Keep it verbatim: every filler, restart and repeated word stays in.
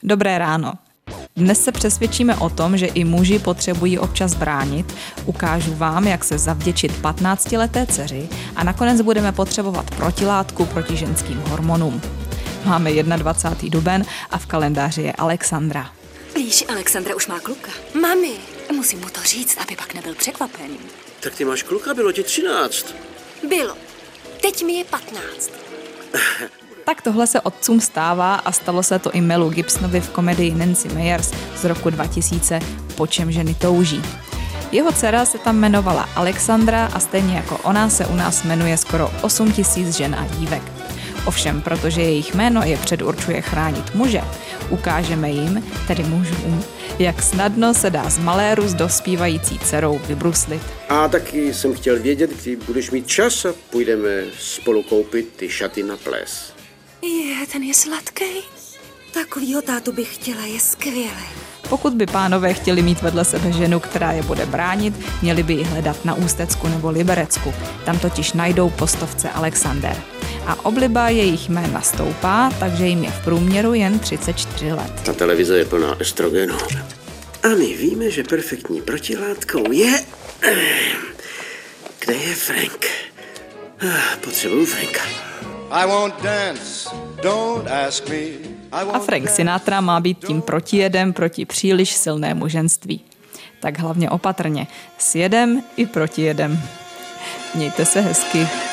Dobré ráno. Dnes se přesvědčíme o tom, že i muži potřebují občas bránit, ukážu vám, jak se zavděčit patnáctileté dceři a nakonec budeme potřebovat protilátku proti ženským hormonům. Máme dvacátého prvního duben a v kalendáři je Alexandra. Víš, Alexandra už má kluka. Mami, musím mu to říct, aby pak nebyl překvapený. Tak ty máš kluka, bylo ti třináct. Bylo. Teď mi je patnáct. Tak tohle se otcům stává a stalo se to i Melu Gibsonovi v komedii Nancy Meyers z roku dva tisíce Po čem ženy touží. Jeho dcera se tam jmenovala Alexandra a stejně jako ona se u nás jmenuje skoro osm tisíc žen a dívek. Ovšem, protože jejich jméno je předurčuje chránit muže, ukážeme jim, tedy mužům, jak snadno se dá z maléru s dospívající dcerou vybruslit. A taky jsem chtěl vědět, kdy budeš mít čas a půjdeme spolu koupit ty šaty na ples. Je, ten je sladký. Takovýho tátu bych chtěla, je skvělý. Pokud by pánové chtěli mít vedle sebe ženu, která je bude bránit, měli by ji hledat na Ústecku nebo Liberecku. Tam totiž najdou postovce Alexander. A obliba jejich jména stoupá, takže jim je v průměru jen třicet čtyři let. Ta televize je plná estrogenu. A my víme, že perfektní protilátkou je... Kde je Frank? Potřebuju Franka. I won't dance, don't ask me. A Frank Sinatra má být tím protijedem proti příliš silnému ženství. Tak hlavně opatrně, s jedem i protijedem. Mějte se hezky.